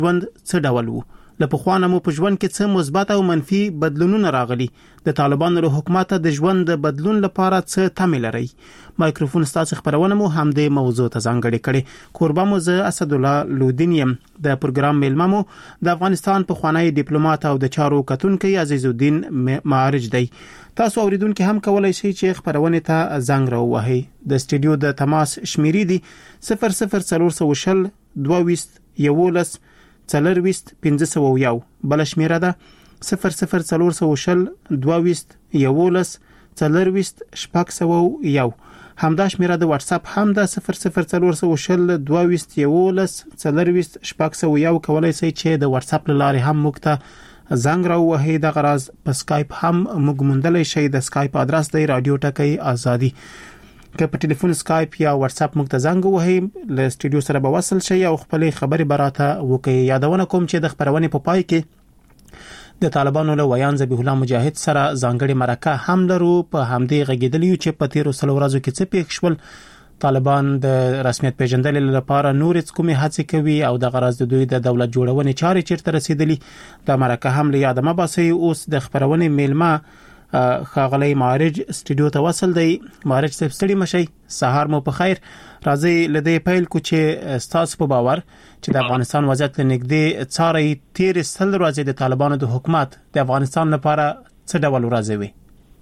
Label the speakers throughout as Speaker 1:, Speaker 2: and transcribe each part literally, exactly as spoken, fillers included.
Speaker 1: ژوند څه ډول وو؟ له پخوانه مو په ژوند کې څه مثبت او منفي بدلونونه راغلي؟ د طالبانو له حکومت د ژوند د بدلون لپاره څه تمه لري؟ مایکروفون ستاسو خبرونه مو هم د موضوع ته ځانګړي کړي. کوربه مو زه اسد الله لودینیم. د پروګرام میلمه مو د افغانستان پخوانی ډیپلوماټ او د چارو کتونکي عزیز الدین معارج دی. تاسو اوریدونکو هم کولای شئ چې خبرونه ته زنګ راوهئ. د استودیو د تماس شمیرې دي صفر صفر څلور سوه شل دوه ویست یولس څلرويست پنځه سوه یو. بل شمیره ده صفر صفر څلور سوه شل دوه ویست یولس څلرويست شپږ سوه یو. همدا شمیره د واتس اپ هم ده صفر صفر څلور سوه شل دوه ویست یولس څلرويست شپږ سوه یو. کولای شئ چې د واتس اپ لارې هم موږ ته زنګ راوهئ. د غراز په سکایپ هم موږ موندلای شئ. د سکایپ ادرس دی رادیو ټکی ازادي. که په ټلیفون سکایپ یا واتس اپ موږ ته زنګ ووهئ له استودیو سره به وصل شئ او خپل خبري براته وکړئ. یادونه کوم چې د خبرونه په پای کې د طالبانو له ویان ذبیح الله مجاهد سره ځانګړي مرکه هم لرو. په همدې غږیدلیو چې په تیر سلو ورځو کې څه پیښ شول، طالبان د رسمیت پیژندلو لپاره نور کومې هڅې کوي او د غرض د دوی د دولت جوړونې چارې چیرته رسیدلي. د مرکه هم له یاده مباسي. اوس د خبرونه میلمه خاغلی معارج استودیو ته وصل دی. معارج صاحب ستړي مشي، سهار مو په خیر. راځي لدې پیل کو چې ستاسو په باور چې د افغانستان وضعیت لنګدې څاري تیر سل ورځې د طالبانو د حکومت د افغانستان لپاره څه ډول ورځې وي؟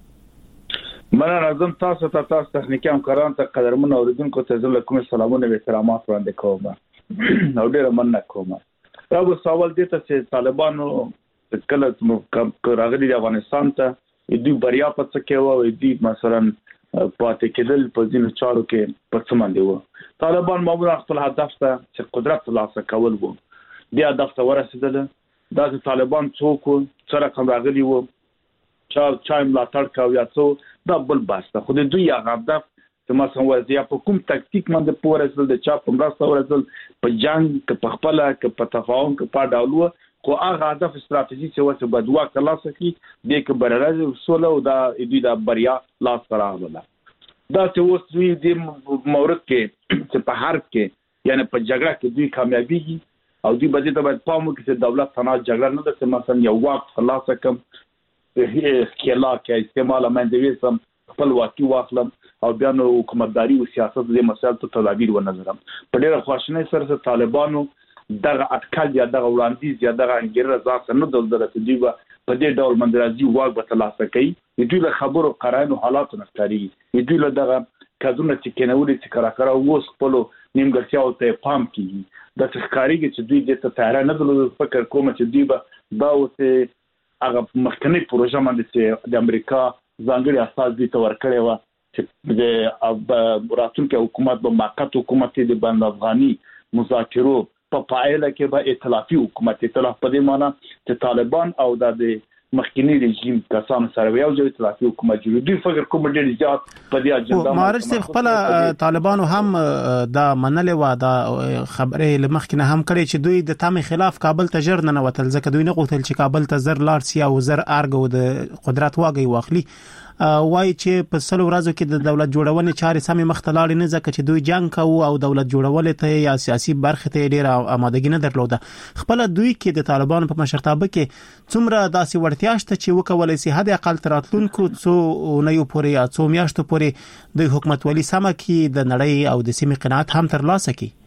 Speaker 2: مننه راځم تاسو ته تاسو تخنیکی همکاران ته قدرمن اوریدونکو ته زله کوم سلامونه او احترامات وړاندې کوم او ډیر مننه کوم. دا و سوال دي چې طالبانو کله راغلي د افغانستان ته دوی بریا په څه کې و او دوی مثلا پاتې کېدل په ځینو چارو کې په څه باندې و. طالبان معمولا خپل هدف ته چې قدرت ترلاسه کول وو، دی هدف ته ورسېدل. دا چې طالبان څوک څه رقم راغلي وو، چا چا ملاتړ کاوه یا څو، دا بل بحث ده. خو د دوی هغه هدف چې مثلا وضعیا په کوم تکتیک باندې پورېدل، د چا په مرسته ورسېدل، په جنگ کې په خپل کې په تفاهم کې په ډاولو، خو هغه هدف استراتیژي چې وڅ بدوا کلاس کی د کې برابر وسول او دا دوی د بریا لاس راغله. دا چې اوس دوی د مورد کې چې په حرب کې یعنی په جګړه کې دوی کامیابیږي او دوی به د باید پامو کې چې دولت تناز جګړه نه ده چې مثلا یو وخت خلاص کم کېلا کې استعمال مندوي سم خپل واقعي واخلم او بیا نو حکومتداري او سیاست د مسایل ته تدابیر ونظرم. په ډېر خواشنۍ سره طالبانو دغه اټکل یا دغه وړاندیز یا دغه انګیره ځکه نه دلته چې دوی په دې ډول مندرازي واګ به ترلاسه کوي. دوی له خبرو قرائن او حالات نه ښکاري. دوی له دغه کډونه چې کېنولې چې کراکرا ووس خپل نیمګړتیاو ته پام کوي. د ښکاریږي چې دوی د تیار نه دلته فکر کوم چې دوی به دا اوسه هغه مخکنی پروژه باندې چې د امریکا ځانګړي اساس دي تور کړی و چې د راتلونکي حکومت به موقت حکومت د بند افغاني مذاکرو په پایله کې به ائتلافي حکومت ائتلاف په دې معنی چې طالبان او د مخکنی رژیم کسانو سره یو ځای ائتلافي حکومت جوړ. دوی فکر کوم ډېر زیات په دې اجنډا
Speaker 1: مارج صاحب خپل طالبانو هم دا منلې و دا خبرې لمخکنه هم کړي چې دوی د تام خلاف کابل ته ژر نه وتل ځکه دوی نه غوښتل چې کابل ته زر لار سي او زر ارګو د قدرت واګي واخلي. وای چې په سلو ورځو کې د دولت جوړونې چارې سمې مختلاړې نه ځکه چې دوی جنگ کوي او دولت جوړول ته یا سیاسي برخه ته ډېر آمادګي نه درلوده. خپل دوی کې د طالبانو په مشرتابه کې څومره داسې وړتیا شته چې وکولای شي حد اقل تراتلونکو څو نه یو پورې یا څو میاشتو پورې د حکومت ولي سم کې د نړۍ او د سیمې قناعت هم ترلاسه کړي.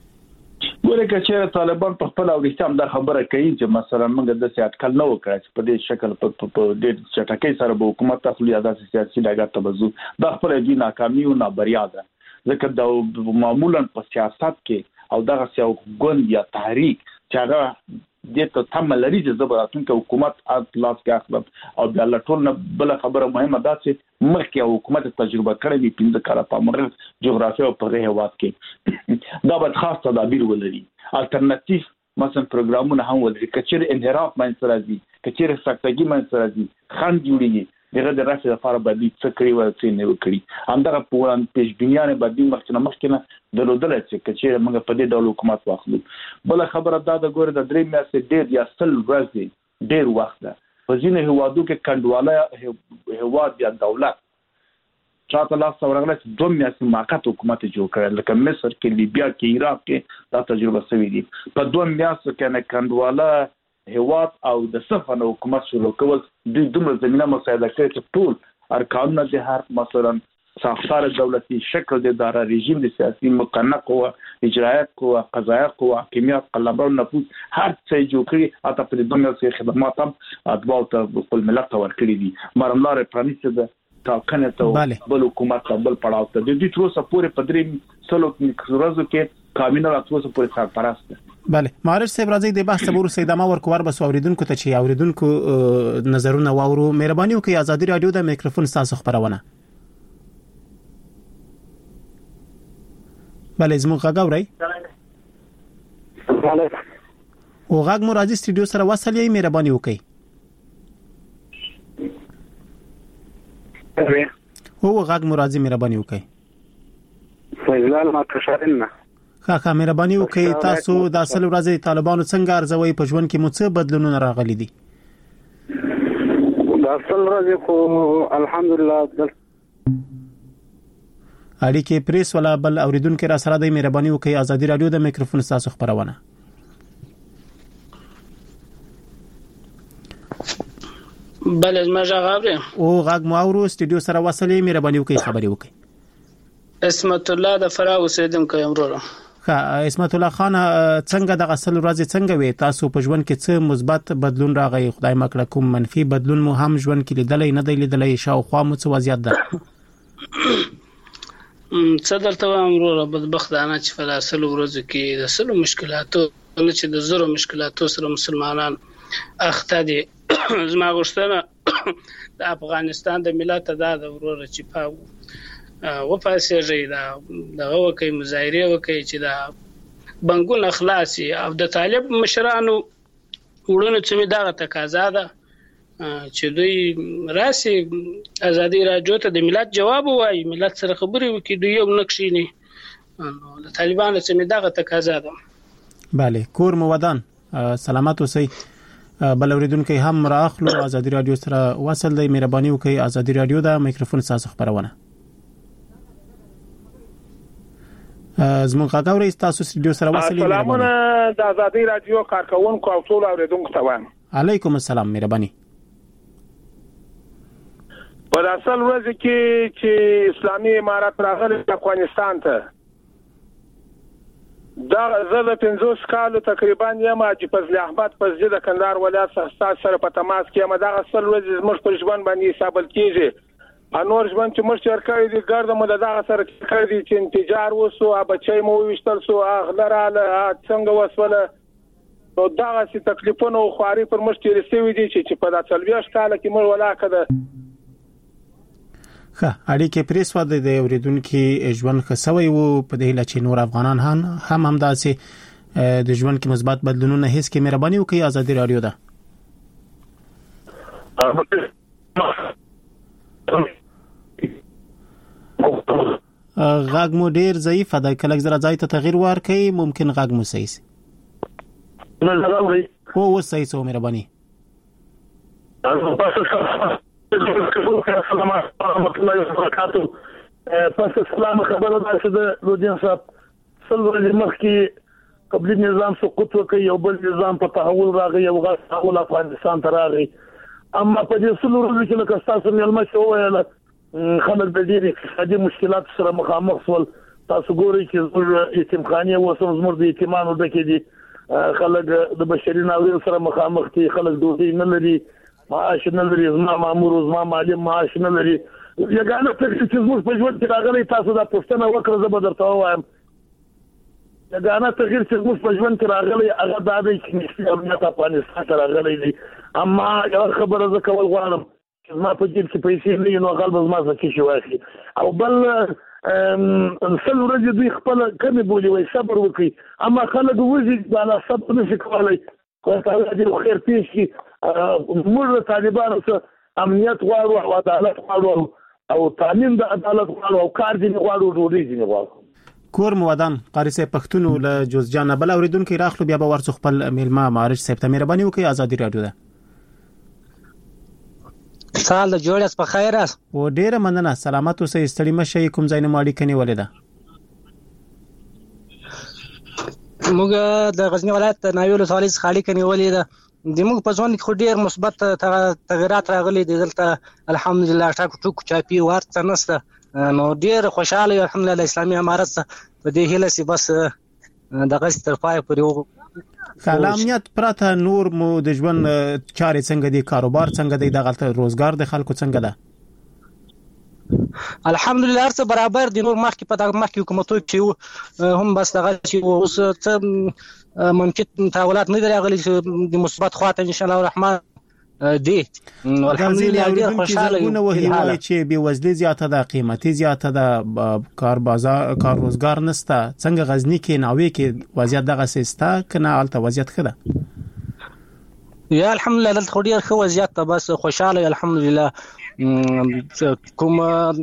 Speaker 2: ګوره چې طالبان په خپل اورېستم دا خبره کوي چې مثلا موږ د سیاست کل نه وکړای چې په دې شکل په دې چټکۍ سره به حکومت تخلي ادا سیاسي ډګر ته بزو. دا خپل دې ناکامي او نابریا ده ځکه دا معمولا په سیاست کې او دغه سیاو ګوند یا تحریک چې هغه د ته تم لري چې زبراتونکو حکومت اطلاق کې اخلم او د لټول نه بل خبره مهمه ده چې مخکې حکومت تجربه کړې وي پنځه کاله په مر جغرافیه او په هیواد کې دا به خاص تدابیر ولري. الټرناتیو مثلا پروګرامونه هم ولري. کچېر انحراف منځ راځي، کچېر سختګي منځ راځي، خند جوړيږي دغه د راشي لپاره باندې څه کوي او څه نه کوي. همدغه په وړاندې پیشبینیانه باندې مخکنه مخکنه درودل چې کچېر موږ په دې ډول حکومت واخلو. بل خبره دا د ګوره د درې میاشتې ډېر یا سل ورځې ډېر وخت ده. په ځینې هوادو کې کندواله هواد یا دولت شاته لاس ورغله دوه میاشتې موقت حکومت جوړ کړل لکه مصر کې لیبیا کې عراق کې دا تجربه شوې دي په دوه میاشتو کې نه کندواله هواد او د صفن حکومت شروع کول د دومره زمينه مساعده کوي چې ټول ارکانونه د هر مثلا ساختار دولتي شکل د اداره رژیم د سیاسي مقننه قوه اجرایه قوه قضایه قوه حاکمیت قلمرو نفوذ هر څه جوړ کړي اته په دنیا کې خدمات هم اتباع ته خپل ملت ورکړي دي مرملار پرانیسته ده تاکنه ته بل حکومت بل پړاو ته د دې تر څو پورې پدري سلو ورځو کې کابینه راتلو پورې سرپرست
Speaker 1: بله معرض صاحب راځي د بحث ورو سیدامه ورکوار بس اوریدونکو ته چې اوریدونکو نظرونه واورو مهرباني وکړئ ازادي رادیو د میکروفون تاسو خبرونه بله زموږ غږ اورئ او غږ مو راځي سټډیو سره وصل یې مهرباني وکړئ هو غږ مو راځي مهرباني وکړئ
Speaker 3: فیضلال ما تشارنه
Speaker 1: ښه ښه مهرباني وکړئ تاسو د اصل ورځې طالبانو څنګه ارزوي په ژوند کې مو څه بدلونونه راغلي دي
Speaker 3: د اصل ورځې خو الحمدلله
Speaker 1: اړیکې پریس ولا بل اوریدونکو را سره د مهرباني وکړئ ازادي رادیو د میکروفون تاسو خبرونه
Speaker 4: بله زما غږ اورئ
Speaker 1: او غږ مو اورو سټډیو سره وصلې مهرباني وکړئ خبري وکړئ
Speaker 4: اسمت الله د فرا اوسیدونکو یم ورو
Speaker 1: ښه اسمت الله خان څنګه د اصل ورځ څنګه وي تاسو په ژوند کې څه مثبت بدلون راغی خدای مکړه کوم منفي بدلون مو هم ژوند کې لیدلې نه دی لیدلې شاوخوا مو څه وضعیت ده
Speaker 4: څه درته وایم وروره بدبختانه چې په اصل ورځو کې د سلو مشکلاتو چې د زرو مشکلاتو سره مسلمانان اخته دي زما غوښتنه د افغانستان د ملت دا د وروره چې په وپاسېږي دا دغه وکي مظاهره وکي چې دا بنګون اخلاصي او د طالب مشرانو وړاندې چې دا تقاضا ده چې دوی راسي ازادي رادیو ته د ملت جواب وایي ملت سره خبرې وکړي دوی یو نقشینی د طالبانو چې دغه تقاضا ده
Speaker 1: bale کور مو ودان سلامات اوسئ بل اوریدونکو هم راخلو ازادي رادیو سره وصل دی مهرباني وکړئ ازادي رادیو دا میکروفون تاسو خبرونه زموږ غاګوري تاسو سټډیو سره وصل یې
Speaker 3: سلامونه د ازادي رادیو کارکونکو او ټول اوریدونکو ته وایم
Speaker 1: علیکم السلام مهرباني
Speaker 3: په اصل ورځ کې چې اسلامي امارات راغلی افغانستان ته دا زړه پنځوس کال تقریبا یم چې فضل احمد فضل د کندهار ولایت څخه سره په تماس کې یم دا اصل ورځ زموږ په ژوند باندې حساب کېږي انور ژوند چې موږ ورکړی دي ګرځم د دغه سره کړی دي چې انتجار وسو بچي مو وشتل سو اغلراله څنګه وسوله نو دغه سي تکلیفونه او خواري پر مشت رسېوي دي چې په داسلويش کال کې موږ ولاکده
Speaker 1: ښه اړیکې پریس و د اوریدونکو ژوند خسوي وو په دې لچې نور افغانان هم هم همداسې د ژوند کې مثبت بدلونونه هیڅ کې مهرباني وکړئ ازادي رادیو ده غاګ مو ډیر ضعیف ده کله زرا ځای ته تغییر ورکړي ممکن غاګ مو صحیح سي
Speaker 3: نه راوړي
Speaker 1: او و صحیح سو مهرباني
Speaker 3: السلام علیکم ورحمۃ اللہ وبرکاتہ پس اسلام خبره ده چې د لودین صاحب څلور مخ کې قبلي نظام سقوط وکړي او بل نظام په تحول راغی او غاښ تحول افغانستان ته راغی اما په دې څلور ورځې کې لکه تاسو مېلمه شو ویل خلک د ډېر اقتصادي مشکلات سره مخامخ شول تاسو ګورئ چې زموږ یتیمخانې اوس زموږ د یتیمانو ډکې دي خلک د بشري ناورین سره مخامخ دي خلک ډوډۍ نه لري معاش نه لري زما مامور زما معلم معاش نه لري یګانه څه چې زموږ په ژوند کې راغلي تاسو دا پوښتنه وکړه زه به درته وایم یګانه تغیر چې زموږ په ژوند کې راغلي هغه دا دی چې نشي امنیت افغانستان ته راغلی دی اما یو خبره زه کول غواړم چې زما په جیب کې پیسې نه نو غالب زما څخه شي واخلي او بل سل ورځې دوی خپل کمې بولي وای صبر وکړي اما خلک وځي بالا صبر نشي کولای خو تعالی دې خیر پیښ کړي موږ طالبانو سره امنیت غواړو او عدالت غواړو او تامین د عدالت غواړو او کار دې غواړو ډوډۍ دې غواړو
Speaker 1: کور مودان قاریسه پښتون له جوزجان بل اوریدونکو راخلو بیا به ورڅ خپل میلمه معرض صاحب ته مهرباني وکړئ ازادي رادیو ده
Speaker 5: سال د جوړس په خیر اس
Speaker 1: و ډیره مننه سلامت اوسئ ستړي مشه کوم ځای نه ماړي کني ولیدا
Speaker 5: موږ د غزنی ولایت ناویل سوالز خالی کني ولیدا د موږ په ځوان کې ډیر مثبت تغیرات راغلي دي دلته الحمدلله ټاکو ټوک چاپی ورته نسته نو ډیر خوشاله الحمدلله اسلامي امارت په دې هله سي بس د غست تر پای پورې
Speaker 1: کلاميت پراته نور مو د ژوند چارې څنګه دي کاروبار څنګه دی د غلطه روزګار د خلکو څنګه ده
Speaker 5: الحمدلله هر څه برابر دي نور مخکې په دغه مخکې حکومتو چې هم بس دغه چې اوس څه ممکن تحولات نه راغلي د مثبت خواته ان شاء الله الرحمن دي
Speaker 1: الحمدلله ډیر خوشاله یم چې به وزلي زیاته ده قیمتي زیاته ده کار بازار کار روزګار نسته څنګه غزنی کې ناوي کې وضعیت دغه سیستا کنه الته وضعیت خده
Speaker 5: یا الحمدلله دلته ډیر ښه وضعیت ته بس خوشاله الحمدلله کوم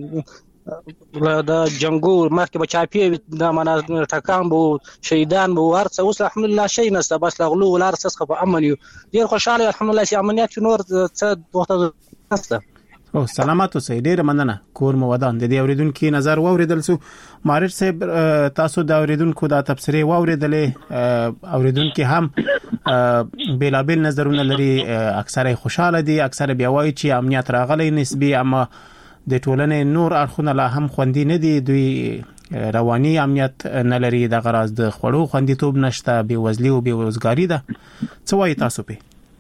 Speaker 5: د جنگو مخکې بچاپی د معنا ټکان بو شهیدان بو ورڅ اوس الحمدلله شي نسته بس لغلو ولار څخه په عمل یو ډیر خوشاله الحمدلله چې امنیت نور څه وخت نسته
Speaker 1: او سلامات اوسئ ډیر مننه کور مو ودان د دې اوریدونکو نظر واوریدل سو مارج صاحب تاسو د اوریدونکو د تبصره واوریدلې اوریدونکو هم بیلابل نظرونه لري اکثره خوشاله دي اکثره بیا وایي چې امنیت راغلی نسبی اما د ټولنې نور اړخونه لا هم خوندي نه دي دوی رواني امنیت نه لري د غراض د خړو خوندیتوب نشته به وزلي او به روزګاری ده څه وایي تاسو په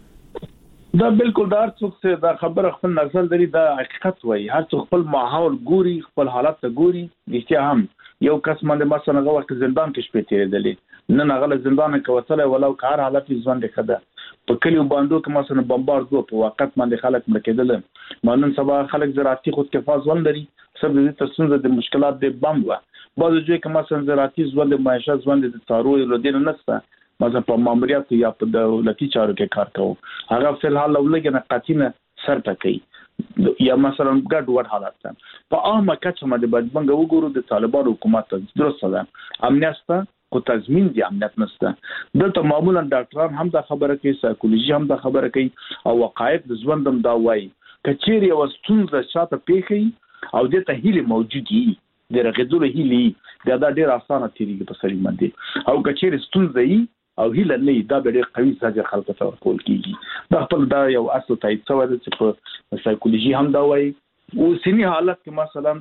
Speaker 2: دا بالکل دار څوک څه دا خبره خپل نظر لري دا حقیقت وایي هر څوک خپل ماحول ګوري خپل حالت ته ګوري رښتیا هم یو کس باندې مثلا هغه وخت زندان کې شپې تیرېدلې نه نغله زندان کې وصله ولو کار حالت ژوند خده په کلیو باندې کې مثلا بمبار دو په وخت باندې خلک مړکېدل مانن سبا خلک زراعتي خود کفاز ولري سبب دې تاسو د مشکلات د بم و بعض ځای کې مثلا زراعتي ژوند معیشت ژوند د تارو لودین نشته مثلا په ماموریت یا په دولتي چارو کې کار کوو هغه فلحال ولګنه قاتینه سر ټکي یا مثلا ګډ وډ حالات په عامه کچه باندې بدبنګ وګورو د طالبان حکومت درسته ده امنیت کو تضمین دی امنیت نشته دلته معمولا ډاکټران هم دا خبره کوي سایکولوژي هم دا خبره کوي او وقایع د ژوندم دا وایي کچېری وستونزه شاته پیخي او د ته هیله موجودي د رغېدلو هیله دا ډېر اسانه تیریږي په سړي باندې او کچېری ستونزه ای او هیله نه دا ډېر قوي ساجر خلکو ته ورکول کیږي دا خپل دا یو اصل تایید شوی دی چې په سایکولوژي هم دا وایي او سینی حالت کې مثلا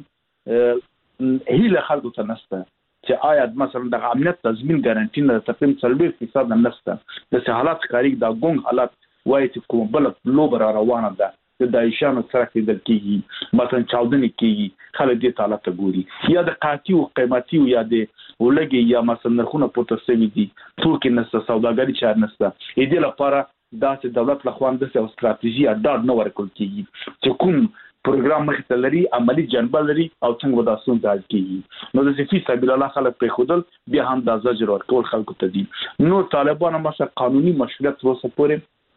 Speaker 2: هیله خلکو ته نشته چې آیا مثلا د امنیت تضمین ګارانټي نه تقریبا څلوېښت فیصد نه نشته د حالات کاری دا ګونګ حالات وایي چې کوم بل لوبر روانه ده د دایشانو سره کې د کیږي مثلا چاودنې کیږي خلک دې تعالی ته ګوري یا د قاطی او قیمتي یا د ولګي یا مثلا نرخونه پورته سوي دي ټول کې نسته سوداګری چار نسته دې لپاره دا چې دولت له خوان د ستراتیژي اډاډ نه ورکول کیږي چې کوم پروګرام مخته لري عملی جنبه لري او څنګه وداسون ځای کیږي نو د فی سبیل الله خلک په خودل بیا هم د زجر ورکول خلکو ته دي نو طالبان مشه قانوني مشروعیت وسه پورې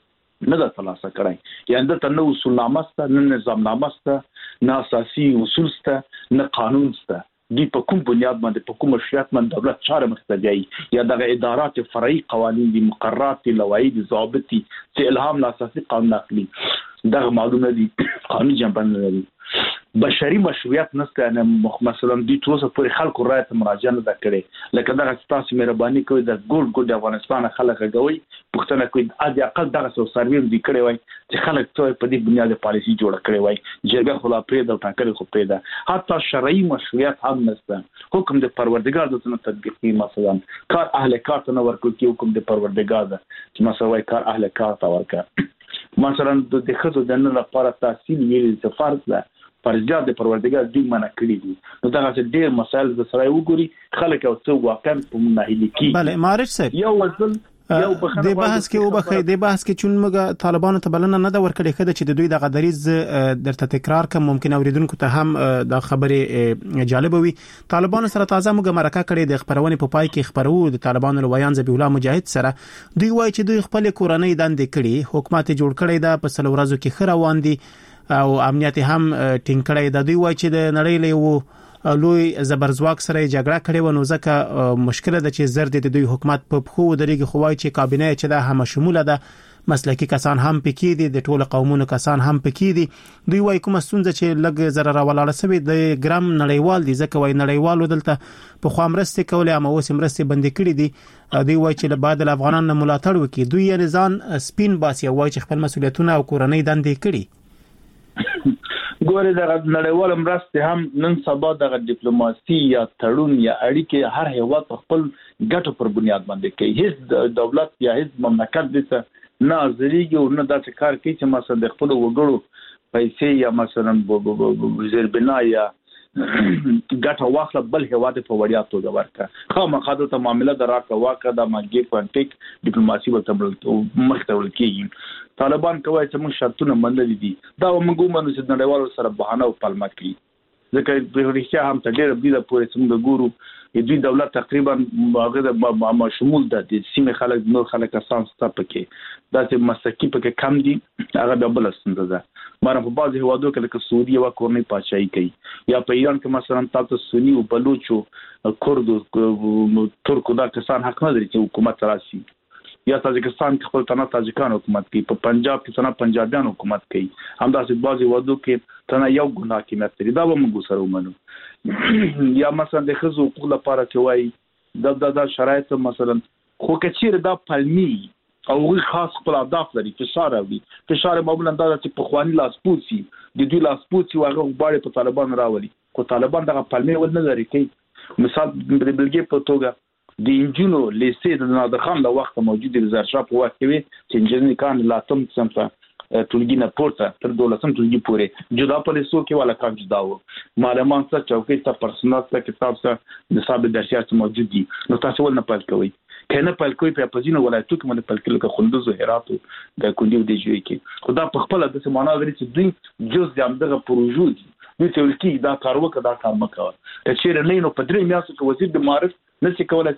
Speaker 2: نه د تلاسه کړای یعنی د تنو اصول نامسته نه نظام نامسته نه اساسي اصول سته نه قانون سته دی په کوم بنیاد باندې په کوم شرط باندې دولت چاره مختلفي یا د ادارات فرعي قوانين دي مقررات دي لوایح ضابطي چې الهام لا اساسي قانون نقلي دا معلومه دي قانوني جنبه نه لري بشري مشروعیت نشته نه مثلا د توسه پر خلکو رایت مراجعه نه کړي لکه دا تاسو مهرباني کوي د ګول ګول د افغانستان خلک غوي پښتنه کوي اځ اقل دغه سو سروي دي کړي وای چې خلک ته په دې بنیاد پالیسي جوړ کړي وای جرګه خلا پرې د ټاکلې خو پرې ده حتی شرعي مشروعیت هم نشته حکم د پروردګار د تنه تطبیقي مثلا کار اهل کار ته نور کوي حکم د پروردګار ده چې مثلا وای کار اهل کار تا ورکا مثلا د خزو د نن لپاره تحصیل ویل څه فرض ده فرضیات د پروردګار دوی منع کړی دي نو دا چې ډېر مسایل د سره وګوري خلک او څو واقعا په مناهلي کې
Speaker 1: bale مارج صاحب
Speaker 2: یو وزل
Speaker 1: د بحث کې وبخې د بحث کې چون موږ طالبانو ته بلنه نه دا ورکړې کده چې د دوی د غدریز درته تکرار کوم ممکن اوریدونکو ته هم دا خبره جالب وي طالبانو سره تازه موږ مرکه کړې د خبرونه په پای کې خبرو د طالبانو لویان ذبیح الله مجاهد سره دوی وایي چې دوی خپل کورنۍ دندې کړي حکومت جوړ کړي دا په سلو ورځو کې خره واندي او امنیت هم ټینګ کړي د دوی وایي چې د نړۍ له وو لوی زبرځواک سره جګړه کړې و نو ځکه مشکل ده چې زر د دوی حکومت په خو درېږي خوای چې کابینه چې دا هم شموله ده مسلکي کسان هم پکې دي د ټولو قومونو کسان هم پکې دي دوی وايي کومه ستونزه چې لګ زره راولاړه سوي د ګرام نړیوال دي ځکه وايي نړیوالو دلته په خامرسته کولې اما اوس مرسته بندي کړې دي دوی وايي چې بعد له افغانانو ملاتړ وکړي دوی یې ځان سپین باسي وايي چې خپل مسولیتونه او کورنۍ دندې کړي
Speaker 2: ګوره د نړیوال مرستې هم نن سبا د ډیپلوماسي یا تړون یا اړیکې هر هیواد خپل ګټو پر بنیاد باندې کوي هیڅ دولت یا هیڅ مملکت دته نه ځریږي او نه د کار کوي چې مثلا د خپل وګړو پیسې یا مثلا زیربنا یا ګټه واخله بل هیواد په وړیا توګه ورکړه خو مخاطب ته معاملې د راکړه واکړه د ماګي پانټیک ډیپلوماسي ورته مختول کیږي طالبان کوي چې موږ شرطونه منلي دي دا موږ ومنو چې نړیوالو سره بهانه او پالما کوي ځکه په ریښتیا هم ته ډېر بده پورې څنګه ګورو دوی دولت تقریبا هغه د مشمول د سیمه خلک نور خلک اساس ته پکې دا چې مسکی پکې کم دي هغه د بل ستونزه ده ماره په بعض هوادو کې لکه سعودي او کورنۍ پاچاهي کوي یا په ایران کې مثلا تاسو سنی او بلوچو کورد او ترکو دا کسان حق نه لري چې حکومت راشي یا تاجکستان کې خپل تنه تاجکان حکومت کوي په پنجاب کې تنه پنجابیان حکومت کوي همداسې بعض هوادو کې تنه یو ګناه کې متري دا به موږ سره ومنو یا مثلا د خزو حقوق لپاره چې وایي د د شرایط مثلا خو کچیر دا پلمي او غوي خاص خپل اهداف لري فشار اوي فشار معمولا دا چې په خواني لاسپوسي د دوی لاسپوسي واغه غواړي په طالبان راولي خو طالبان دغه پلمي ول نه لري کوي مثال د بلګي په توګه د انجینو لیسې د نادر خان د وخت موجود د زرشاپ وخت کې چې انجینر کان لاتم سمته ټولګي نه پورته تر دولسم ټولګي پورې جدا پولیسو کې والا کار جدا و معلومات څخه چوکۍ ته پرسنل څخه کتاب څخه د صاحب درسیات موجود دي نو تاسو ول نه پال کوي کنه پال کوي په پزینو ولایتو کې باندې پال کوي خوندوز او هرات د کندیو د جوړ کې خدا په خپل د سمانه لري چې دوی جز د امدغه پروژو دي دوی ته ولکې دا کار وکړه دا کار مکو ته چیرې نه نو په درې میاشتو کې وزیر د معارف نشي کولای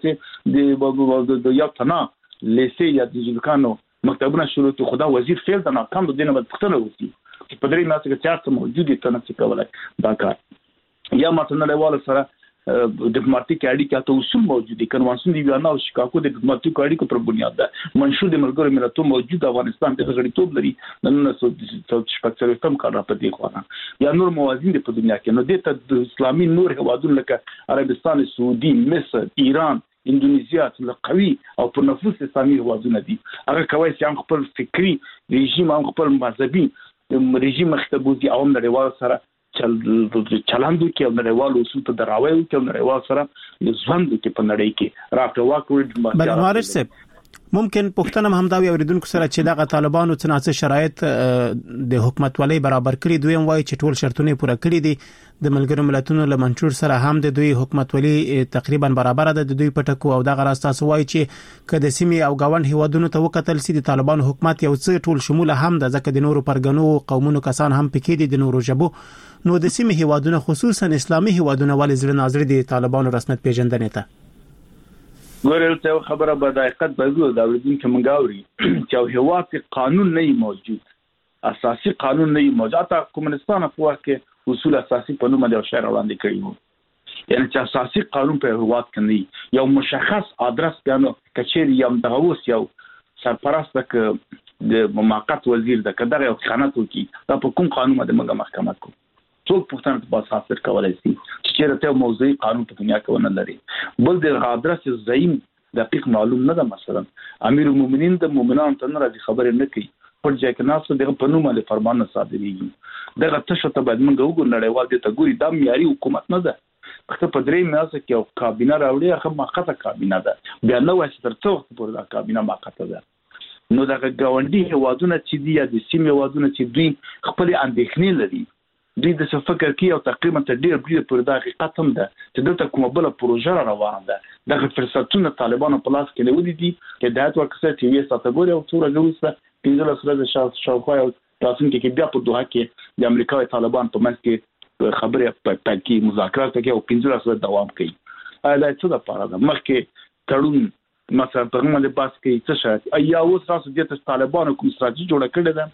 Speaker 2: چې د یو تنا لیسې یا د ځکانو مکتبونه شروع ته خدا وزیر فعل د ناکام د دینه بدختنه وسی چې په درې میاشتو کې چارته موجود دي ته نشي کولای دا کار یا مثلا له سره ډیپلوماټیک اړیکې ته اصول موجود دي کنوانسیون دی ویانا او شیکاګو د ډیپلوماټیک اړیکو پر بنیاد ده منشور د ملګرو ملتونو موجود افغانستان د غړیتوب لري نن څو شپږ کم کار په دې خوانا یا نور موازین په دنیا کې نو د اسلامي نور هوادونو لکه عربستان سعودي مصر ایران اندونیزیا چې قوي او پر نفوذ اسلامي هوادونه دي هغه کوي چې هم خپل فکری رژیم هم خپل مذهبي رژیم مختبوزي او نړیوال سره چل چلاندو کې نړیوال اصول ته دراوي کې نړیوال سره ځوند کې په نړۍ کې راټو واکوي
Speaker 1: بل مارش صاحب ممکن پښتنه هم دا اوریدونکو سره چې دغه طالبانو څنګه شرایط د حکومت ولې برابر کړی دوی هم وایي چې ټول شرطونه پوره کړی دي د ملګرو ملتونو له منشور سره هم د دوی حکومت ولې تقریبا برابر ده د دوی پټکو او دغه راستاسو وایي چې کله سیمه او گاوند هیوادونو ته وکتل سي د طالبانو حکومت یو څه ټول شموله هم د ځکه د نورو پرګنو قومونو کسان هم پکې دي د نورو جبو نو د سیمه هیوادونو خصوصا اسلامي هیوادونو ولې زړه ناظر دي طالبانو رسمیت پیژندنې ته
Speaker 2: ګورل ته خبره به د حقیقت بزو دا ورته چې منګاوري چې هیواد قانون نه موجود اساسي قانون نه موجود تا کومنستان په وخت کې اصول اساسي په نوم د شهر وړاندې کړی وو یعنی چې اساسي قانون په هیواد کې نه یو مشخص ادرس بیانو کچېری یم دغه اوس یو سرپرست ک د موقت وزیر د کډه یو خانات وکي دا په کوم قانون باندې موږ محکمه کوو ټول پښتانه په اساس کولای شي چې چیرته موضوعي قانون په دنیا کې ونه لري بل د ادرس زعیم دقیق معلوم نه ده مثلا امیر المؤمنین د مؤمنانو ته راځي خبره نه کوي پر ځای کې ناس دغه په نوم باندې فرمان صادریږي دغه تاسو ته باید موږ وګورو نړیوال دي ته ګوري دا معیاري حکومت نه ده خو په درې میاشتو کې یو کابینه راوړي هغه ماقته کابینه ده بیا نو چې تر څو پورې دا کابینه ماقته ده نو دا ګاونډي هوادونه چې دی د سیمه هوادونه چې دوی خپل اندېښنې لري دوی د څه فکر کوي او تقریبا تر ډیر بری پر د حقیقت هم ده چې دلته کومه بل پروژه روانه ده دغه فرصتونه طالبانو په لاس کې لودي دي چې د هغه وخت ټي وي ساتګوري او څوره جوړه پنځه سره شاو شاوخوا او تاسو کې بیا په دوه کې د امریکا او طالبان په منځ کې خبره په کې مذاکرات کوي او پنځه سره دوام کوي دا څه د پاره ده مخکې تړون مثلا په موږ د باس کې څه شي ایا اوس تاسو د طالبانو کوم ستراتیژي جوړه کړې ده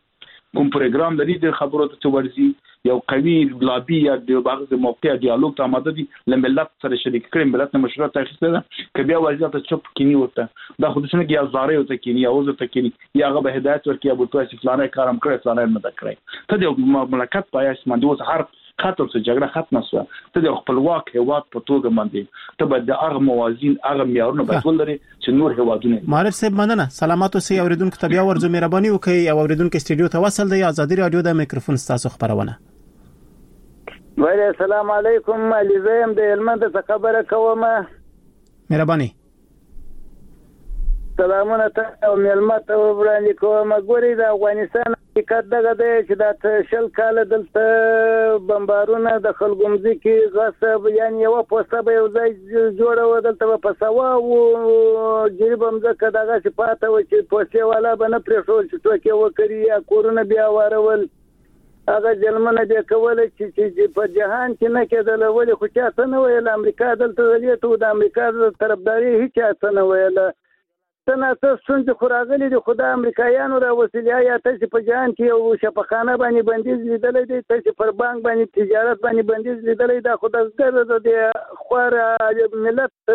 Speaker 2: کوم پروګرام لري د خبرو ته ورزي یو قوي لابي یا د بعض موقع ډیالوګ ته آماده دي لملت سره شریک کړي ملت نه مشروع تاخیسته ده کبي وضعیت چپ کینی وته دا خودشنه کې یا زاره وته کینی یا وزه ته کینی یا غو هدایت ورکړي ابو تواسي فلانه کارم کړی فلانه نه کړی ته د مملکت پایاس باندې اوس هر خاطر څه جګړه ختمه شوه ته د خپلواک هواد په توګه باندې ته به د هغه موازین هغه معیارونه بدل لري چې نور هوادونه
Speaker 1: معرف صاحب مننه سلاماتو سي اوریدونکو ته بیا ورځو مهرباني وکړئ او اوریدونکو استودیو ته وصل دی ازادي رادیو د میکروفون تاسو خبرونه
Speaker 6: وعليكم السلام عليكم علي زين د هلمند څخه خبره کوم
Speaker 1: مهرباني
Speaker 6: سلامونه ته او ملمت او وړاندې کوم ګوري د افغانستان حقیقت دغه دی چې د شل کال دلته بمبارونه د خلګومځي کې غصب یعنی یو پوسټه به یو ځای جوړو دلته په سوا او جریبم ځکه دغه چې پاته و چې پوسټه والا بنه پرېښول چې توکي وکړي یا کورونه بیا وارول هغه ځلمنه د کول چې په جهان کې نه کېدل ولې خو چا څه نه ویل امریکا دلته ولې د امریکا طرفداري هیڅ څه نه ویل څنګه تاسو څنګه خوراغلي د خدای امریکایانو را وسیله یا تاسو په جهان کې یو شفاخانه باندې بندیز لیدلې دي تاسو پر بانک باندې تجارت باندې بندیز لیدلې دا خدای زګر د خور ملت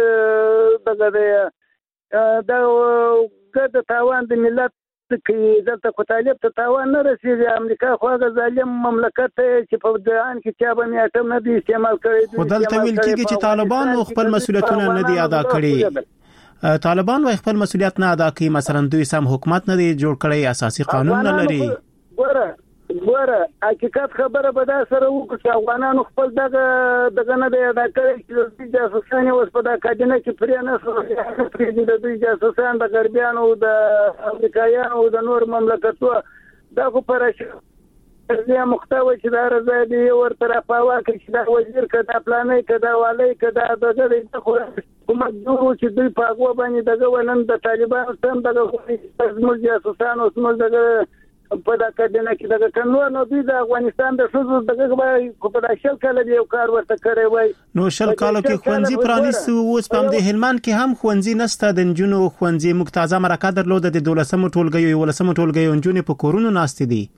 Speaker 6: دغه دا ګد تاوان د ملت کې دلته کو طالب ته تاوان نه رسیږي امریکا خو هغه ظالم مملکت چې په ځان کې چا به میاټم نه دی استعمال کړی
Speaker 1: خو دلته ویل کېږي چې طالبان خپل مسولیتونه نه دی ادا کړی طالبان وايي خپل مسولیت نه ادا کوي مثلا دوی سم حکومت نه دی جوړ کړی اساسي قانون نه لري
Speaker 6: ګوره ګوره حقیقت خبره به دا سره وکړي چې افغانانو خپل دغه دغه نه دی ادا کړی چې د جاسوسانو اوس په دا کډنه کې پرې نه سره پرې د دوی جاسوسان د غربیانو د امریکایانو د نور مملکتونو دا خو پرشه زه مختوي چې دا راځي دی ورته راپاوه کې چې دا وزیر کده پلانې کده والي کده دغه د خو کومه جوړو چې دوی په هغه باندې دغه ونن د طالبانو سم دغه زموږ جاسوسانو سمج دغه په دا کډنه کې دغه کنور نو دوی د افغانستان د شوزو دغه په په شل کال دی یو کار ورته کوي وای
Speaker 1: نو شل کالو کې خوندزي پرانیستو اوس په د هلمند کې هم خوندزي نسته د جنونو خوندزي مکتازه مرکه درلوده د دولسمه ټولګي ولسمه ټولګي جنونو په کورونو ناست دي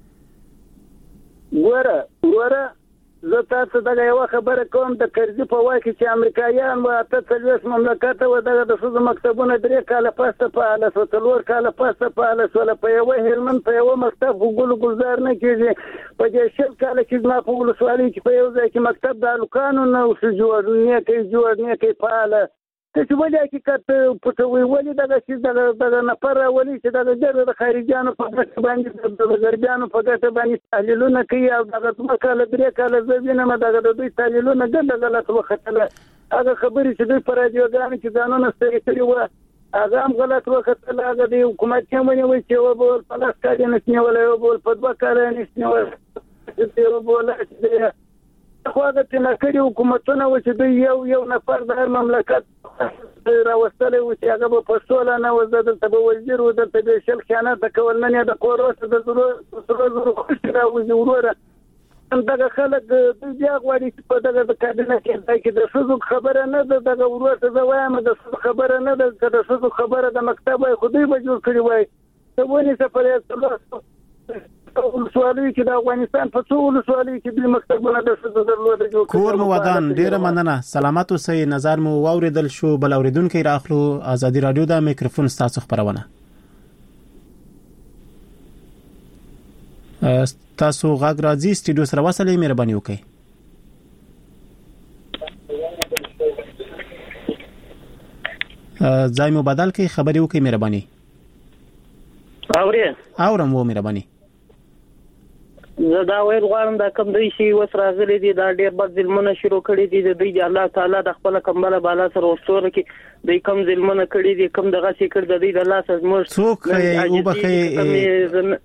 Speaker 6: ګوره ګوره زه تاسو دغه یو خبره کوم د کرزي په وای کې چې امریکایان و اته څلويس مملکت و دغه د سوزو مکتبونه درې کاله پاسته په اله څلور کاله پاسته په اله سول په یو هلمند په یو مکتب ګل گلزار نه کیږي په دې شل کاله کې ما په ولسوالۍ کې په یو ځای کې مکتب د الکانو نه اوس جوړ نه کوي جوړ نه کوي په اله چې ولې حقیقت پټوي ولې دغه چې دغه دغه نفر ولې چې دغه ډېر د خارجيانو په ګټه باندې د غربيانو په ګټه باندې تحلیلونه کوي او دغه څه کاله درې کاله زوینه ما دغه د دوی تحلیلونه ګډه غلط وختله هغه خبرې چې دوی پر رادیوګانو کې ځانونه ستړي کړي و هغه هم غلط وختله هغه د حکومت کې ونیوي چې و بول په لاس کاري نشنیول او بول په دوه کاله نشنیول چې و بول چې خو هغه تنکړي حکومتونه و چې دوی یو یو نفر د هر مملکت راوستلې و چې هغه په پښتو نه وزدل ته به وزیر و د په شل خیانت کول نه د قوروس د زرو زرو خوشته او زوروره دغه خلک د بیا غواړي چې په دغه د کابینه کې د شوزو خبره نه ده دغه ورته زوایم د خبره نه ده د شوزو خبره د مکتب خودی به جوړ کړی وای ته ونی سفر ولسوالۍ کې د افغانستان په څو ولسوالۍ کې د مکتبونو د شوزو درلوده جوړ
Speaker 1: کور مو ودان ډیره مننه سلامات اوسئ نظر مو واوریدل شو بل اوریدونکو راخلو ازادي رادیو د میکروفون تاسو خبرونه تاسو غاګ راځي سټډیو سره وصلې مهرباني وکړئ ځای مو بدل کړئ خبري وکړئ مهرباني
Speaker 7: اوري
Speaker 1: اورم وو مهرباني
Speaker 7: زه دا ویل غواړم دا کوم دوی شي وس راغلي دي دا ډېر بد ظلمونه شروع کړي دي د دوی د الله تعالی د خپل کمبله بالا سره وستوره کې دوی کوم ظلمونه کړي دي کوم دغه شي کړ د دوی د الله سره موږ
Speaker 1: څوک یې وبخې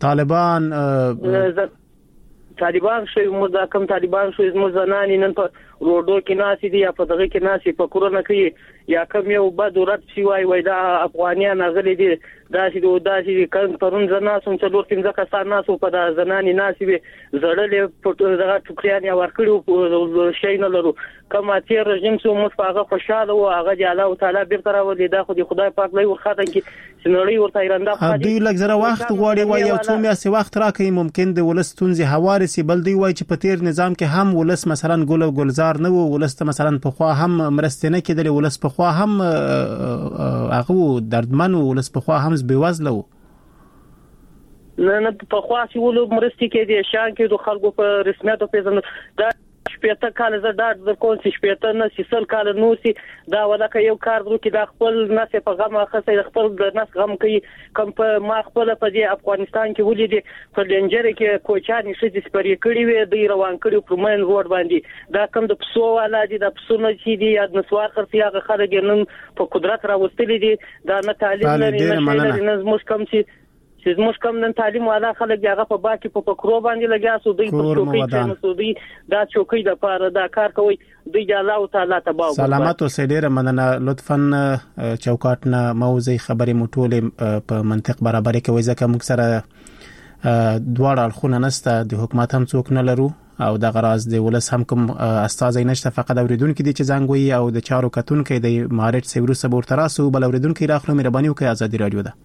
Speaker 1: طالبان
Speaker 7: طالبان شوی موږ دا کوم طالبان شوی موږ زنان نن په روډو کې ناسي دي یا په دغه کې ناسي په کورونه کې یا کوم یو بد ورت شي وای وای دا افغانیان غلي دي دا چې دوه داسې کله پرون زنا سم څلور پنځه کسان ناسو په د زنانې ناسي وي زړلې په دغه ټوکریان یا ورکړو شي نه لرو کوم تیر رژیم سو مصفاغه خوشاله او هغه دی الله تعالی بیرته راولي دا خو دی خدای پاک لای ورخاطه کې سنړی ورته ایراندا
Speaker 1: خو دی لږ زره وخت غواړي وای یو څو میاشتې وخت راکې ممکن د ولستونځي هوارسي بل دی وای چې په تیر نظام کې هم ولس مثلا ګل او ګلزار نه وو ولست مثلا په خوا هم مرستنه کېدل ولس په خوا هم هغه دردمن ولس په خوا هم بيوزله وو
Speaker 7: نه نه په خوا چې ولو مرستي کې دي شان کې د خلکو په رسمیت او پیژند دا شپېته کال زه دا د کوم چې شپېته نه سل کال نو سي دا ولکه یو کار درو کې د خپل ناس په غم خاصه خپل د ناس غم کوي کوم په ما خپل په دې افغانستان کې ولې په لنجر کې کوچاني شې سپری کړی وي د روان کړي په مین روډ باندې دا کوم د پسو والا دي د پسو نه چې دي د نسوار خرڅیاغه خلک نن په قدرت راوستلې دي دا نه تعلیم لري نه نه زموږ کوم چې چې زموږ کوم نن تعلیم والا خلک هغه په باکي په پکرو باندې لګیا سو دوی په چوکۍ کې نو دوی دا چوکۍ د پاره دا کار کوي دوی د الله تعالی تبارک
Speaker 1: سلامات اوسئ ډیره مننه لطفا چوکاټ نه موضوع خبرې مټولې په منطق برابرې کوي ځکه موږ سره دواړه اړخونه نسته د حکومت هم څوک نه لرو او د غراز د ولس هم کوم استاد نشته فقط اوریدونکو دي چې زنګ وي او د چارو کتونکو د مارچ سیورو سبور تراسو بل اوریدونکو راخلو مهرباني وکړئ ازادي رادیو ده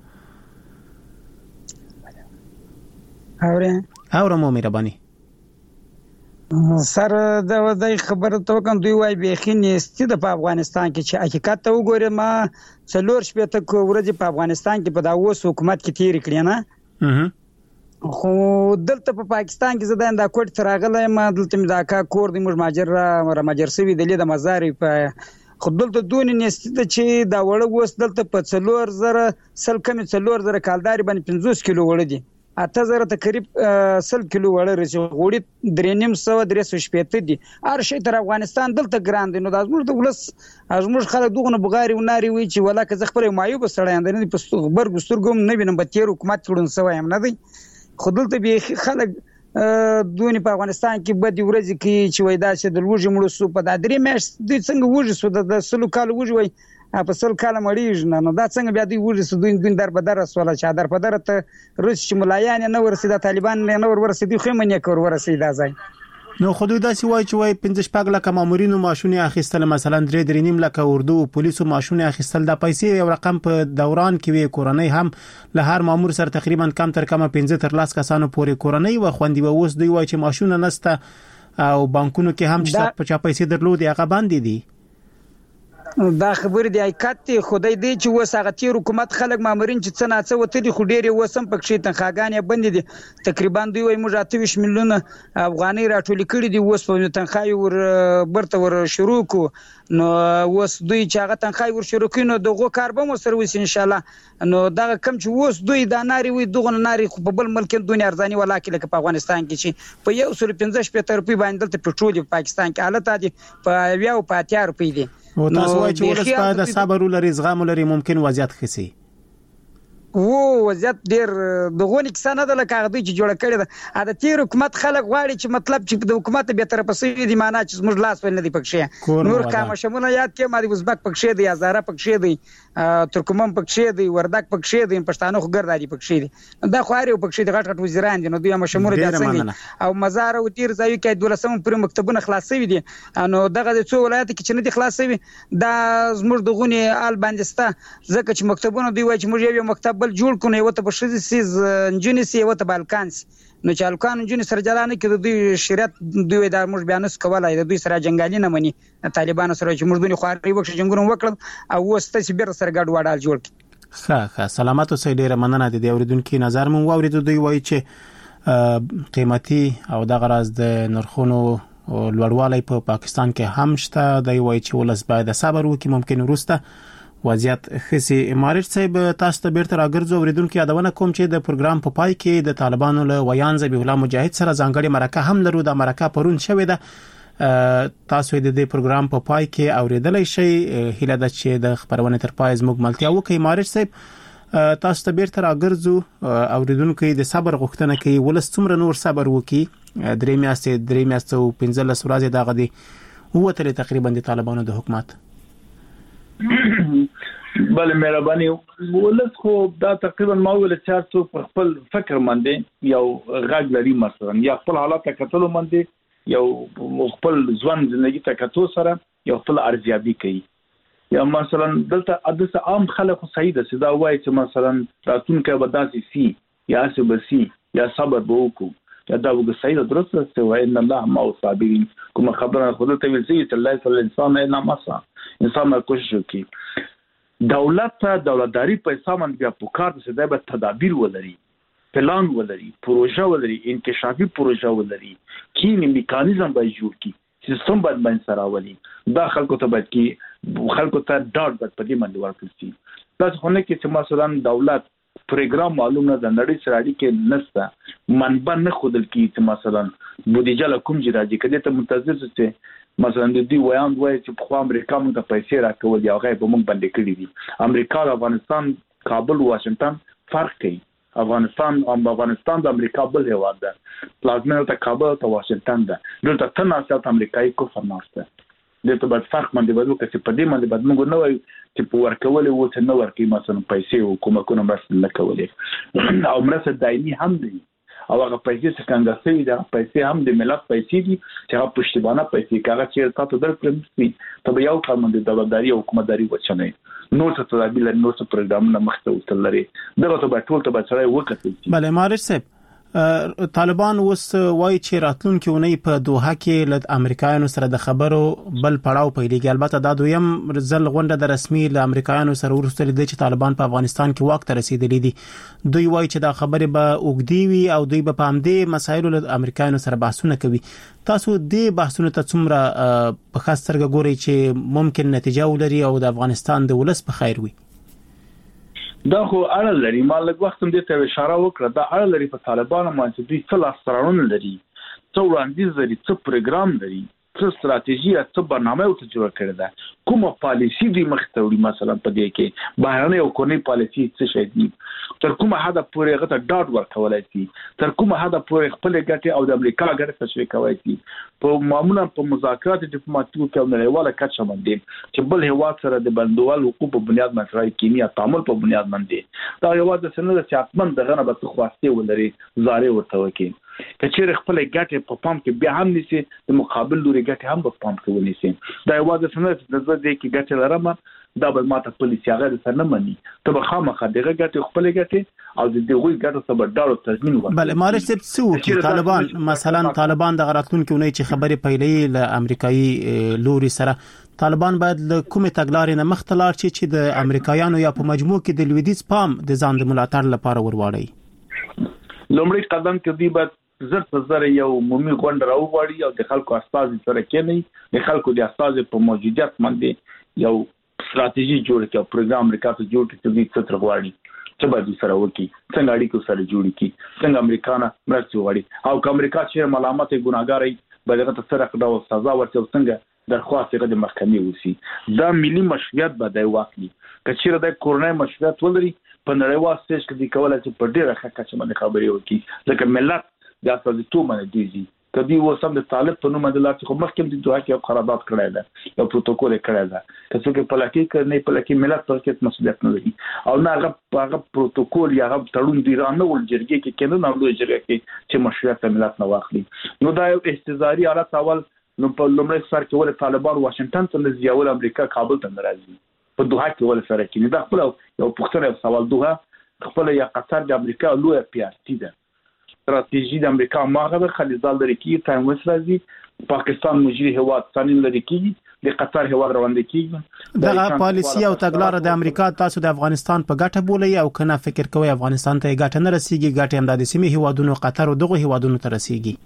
Speaker 8: اوره
Speaker 1: اوره مو مهرباني
Speaker 8: سر دا وځي خبره تو کوم دوی وای بيخین است د افغانستان کې چې حقیقت ته وګورم ما څلور شپه ته ورځې په افغانستان کې په دا اوس حکومت کې تیر کړی نه خو دلته په پاکستان کې زده انده کوټ ترغله ما دلته مدا کا کور د ماجر را ماجر سوي د لید مزار په خود دلته دون نست چې دا وړ اوس دلته په څلور زره سل کم څلور زره کالداري باندې پنځوس کیلو وړ دي اته زره تقریب سل کیلو وړ رسي غوړي درې نیم سو درې سو شپته دي هر شي تر افغانستان دلته ګران دي نو د ازمر د ولس ازمر خلک دغه بغاری و ناري وي چې ولا که زه خبره مایوب سړی اندنه په خبر ګسترګم نه وینم به تیر حکومت کړون سوی هم نه دی خودلته به خلک دونی په افغانستان کې بدی ورځي کې چې وای دا چې د لوجي مړو سو په دادري مېش د څنګه وږي سو د سلو کال وږي وای په سل کال مړیږي نه نو دا څنګه بیا دوی وږي سو دوی دوی در په در سواله چې در په در ته روس چې ملایان نه ورسېد طالبان نه ور ورسېد خو منې کور ورسېد ځای
Speaker 1: نو خو دوی داسې وای چې وای پنځه شپږ لکه مامورینو ماشونه اخیستل مثلا درې درې نیم لکه اردو پولیسو ماشونه اخیستل د پیسې یو رقم په دوران کې وی کورنۍ هم له هر مامور سره تقریبا کم تر کم پنځه تر لاس کسانو پورې کورنۍ و خوندي و اوس دوی وای چې ماشونه نسته او بانکونو کې هم چې په چا پیسې درلودي هغه باندې دي
Speaker 8: دا خبر دی حقیقت خدای دی چې وسغه تیر حکومت خلک مامورین چې څه ناڅه وته دي خو ډېر وسم پکې تنخواګانې بند دي تقریبا دوی وای موږ اته ویشت میلیونه افغاني راټول کړي دي وس په تنخوای ور برته ور شروع کو نو وس دوی چې هغه تنخوای ور شروع کینو دغه کار به مو سره وس ان شاء الله نو دا کم چې وس دوی د ناري وي دغه ناري په بل ملک دنیا ارزاني ولا کې لکه په افغانستان کې چې په یو سل پنځه شپږ روپۍ باندې ته پټرول په پاکستان کې حالت دي په بیا او په اتیا روپۍ دي
Speaker 1: او تاسو وایئ چې ولس باید د صبر ولري زغم ولري ممکن وضعیت خسي
Speaker 8: وو وضعیت ډیر دغه کیسه نه ده لکه هغه چې جوړ کړی ده د تیر حکومت خلک غواړي چې مطلب چې د حکومت به تر پسې دي معنا چې موږ لاس ول نه دی پکښې نور کوم شمول یاد کې ما دی ازبک پکښې دی هزاره پکښې دی ترکمن پکښې دی وردک پکښې دی پښتانه خو ګرداري پکښې دي دا خو اړ پکښې د غټ غټ وزیران دي نو دوی مشمول دي څنګه او مزار او تیر ځای کې دولسم پر مکتبونه خلاصوي دي نو دغه د څو ولایت کې چې نه دي خلاصوي دا زموږ دغونی آل باندسته ځکه چې مکتبونه دی وای چې موږ یو مکتب جوړ کونه یو ته بشری سیز انجینی سی یو ته بالکانس نو چې الکان انجینی سره جلانه کې د دوی شریعت دوی د موږ بیانس کولای د دوی سره جنگالي نه مني طالبانو سره چې موږ دونی خواري وکړي جنگونه وکړل او وسته چې بیر سره ګډ وډال جوړ کړي
Speaker 1: ښه ښه سلامات اوسئ ډیره مننه د دې اوریدونکو نظر مون واورید دوی وایي چې قیمتي او د غراز د نرخونو لوړوالی په پاکستان کې هم شته دی وایي چې ولس باید صبر وکړي ممکن وروسته وضعیت خسي مارچ صاحب تاسو ته بیرته راګرځو اوریدونکو یادونه کوم چې د پروګرام په پای کې د طالبانو له ویان ذبیح الله مجاهد سره ځانګړي مرکه هم لرو د مرکه پرون شوې ده تاسو د دې پروګرام په پای کې اوریدلای شئ هیله ده چې د خبرونه تر پای زموږ ملتیا وکړي مارچ صاحب تاسو ته بیرته راګرځو اوریدونکو د صبر غوښتنه کوي ولس څومره نور صبر وکړي درې میاشتې درې میاشتې او پنځه لس ورځې دغه دي وته تقریبا د طالبانو د حکومت.
Speaker 2: بل مهرباني ولس خو دا تقریبا ما ویل چې څو په خپل فکر باندې یو غږ لري، مثلا یا خپل حالات کتلو باندې یو خپل ځوان ژوندۍ ته کتو سره یو خپل ارزیابي کوي. یا مثلا دلته د عام خلکو صحیح ده چې دا وایي چې مثلا راتونکو به داسې سي یا څه به سي یا صبر به وکړو یا دا وګ صحیح ده درسته چې وایي ان الله مع الصابرین. کوم خبره خود ته ویل چې الله صلی الانسان الا مسا انسان کوشش وکړي. دولت ته دولتداري په سامان بیا پکار ده چې د تدابیر ولري، پلان ولري، پروژه ولري، انکشافي پروژه ولري، کینی میکانیزم به جوړ کی، سیستم باید باندې سره ولي. دا خلکو ته باید کی خلکو ته ډاټ باید په دې باندې ورکړي شي. دا څنګه کې چې مثلا دولت پروګرام معلوم نه د نړۍ سره اړیکې نشته، منبع نه خودل کی چې مثلا بودیجه له کوم ځای راځي کله ته منتظر چې مثلا د دې ویاند وایي چې په خو امریکا موږ ته پیسې راکول یا هغه به موږ باندې کړی دي. امریکا او افغانستان کابل واشنگټن فرق کوي. افغانستان او افغانستان د امریکا بل هیواد ده، پلازمینه ته کابل ته واشنگټن ده. دلته تناسب امریکایي کفر ناشته. دته بعد فرق باندې بدو کې په دې باندې بد موږ نه وایو چې په ورکول وو ته نه ورکې مثلا پیسې او کومکونه مرسته نه کولې او مرسته دایمي هم دي او هغه پیسې څنګه څنګه سي دا پیسې هم د ملت پیسې دي چې هغه پښتیبانه پیسې کاغه چې تاسو درکړم ته یو کار باندې دولتداري او حکومتداري وچنه نور څه تدابیر نور څه پروګرام نه مخته وتل لري دغه ته به ټول ته به سره وکړي.
Speaker 1: بله مارش صاحب طالبان اوس وایي چې راتلونکي اونۍ په دوحه کې له امریکایانو سره د خبرو بل پړاو پیلېږي. البته دا دویم ځل غونډه د رسمي له امریکایانو سره وروسته لیدل چې طالبان په افغانستان کې واک ته رسیدلي دي. دوی وایي چې دا خبرې به اوږدې وي او دوی به په همدې مسایلو له امریکایانو سره بحثونه کوي. تاسو دې بحثونو ته څومره په خاص سترګه ګورئ چې ممکن نتیجه ولري او د افغانستان د ولس په خیر وي؟
Speaker 2: دا خو اړه لري. ما لږ وخت هم دې ته اشاره وکړه. دا اړه لري په طالبانو باندې دوی څه لاسته لري، څه وړاندیز لري، څه پروګرام لري، څه ستراتیژي، څه برنامه ورته جوړ کړې ده، کومه پالیسی دوی مخته وړي. مثلا په دې کې بهرنۍ او کورنۍ پالیسی څه شي دي، تر کومه حد پورې هغه ته ډاډ ورکولای شي، تر کومه حد پورې خپل ګټې او د امریکا ګټې تشریح کوي شي. په معمولا په مذاکرات ډیپلوماټیکو کې نړیواله کچه باندې چې بل هیواد سره د بندوال حقوق په بنیاد باندې راځي کیمیا تعامل په بنیاد باندې دا هیواد د سند سیاستمن دغه نه به خواسته ولري زاري ورته وکي. کچېر خپل ګټې په پام کې بیا هم نيسي، د مقابل لوري ګټې هم په پام کې ونيسي. دا هیواد د سند د ځدې کې ګټه لرم دا به ماته پولیسي هغه سره نه مني، ته به خامخا دغه ګټه خپل ګټه او د دغه ګټه سبا ډاړو تضمین ورکړي.
Speaker 1: بل مارش صاحب څو طالبان مثلا طالبان د غراتونکو نه چې خبرې پیلې له امریکایي لوري سره طالبان باید له کومه تګلارې نه مختلار شي چې د امریکایانو یا په مجموع کې د لویدیز پام د ځان د ملاتړ لپاره ورواړي.
Speaker 2: لومړی قدم کې دی بعد زر په زر یو عمومي غونډه راوغواړي او د خلکو استاد سره کېني، د خلکو د استاد په موجودیت باندې یو ستراتیژي جوړ کړي او پروګرام امریکا ته جوړ کړي چې څه تر غواړي، څه به سره وکړي، څنګه اړیکو سره جوړ کړي، څنګه امریکا نه مرسته وغواړي او که امریکا چې ملامت ګناګاري به دغه ته سره کړه او سزا ورته څنګه درخواست غو د محکمې وسی. دا ملي مشروعیت به د واقعي کچېره د کورنۍ مشروعیت ولري په نړیوال سټیج کې د کولای چې په ډیره ښه کچه باندې خبرې وکړي ځکه ملت د اساسي تو باندې دیږي. کدی وسم د طالب په نوم باندې لاته خو مخکې د دوه کې خرابات کړای دا یو پروتوکول کړای دا که څوک په لکه کې نه په لکه ملت پر کې مسؤلیت نه لري او نه هغه هغه پروتوکول یا هغه تړون دی رانه ول جرګې کې کینو نه ول جرګې کې چې مشروعیت ملت نه واخلي. نو دا یو استزاري حالت اول نو په لومړي سر کې ول طالبان واشنگټن ته نه زیول امریکا کابل ته ناراضي په دوه کې ول سره کې دا خپل یو پښتنه سوال دوه خپل یا قطر د امریکا لوی پیارتي ده استراتیژي د امریکا ماغه خلیزال لري کی تایم وسرازي پاکستان مجري هواد ثاني لري کی د قطر هواد روان دي کی
Speaker 1: دا پالیسی او تګلارې د امریکا تاسو د افغانستان په ګټه بولي او کنه فکر کوي افغانستان ته ګټه نه رسیږي، ګټه هم د سیمې هوادونو قطر او دغه هوادونو ته رسیږي.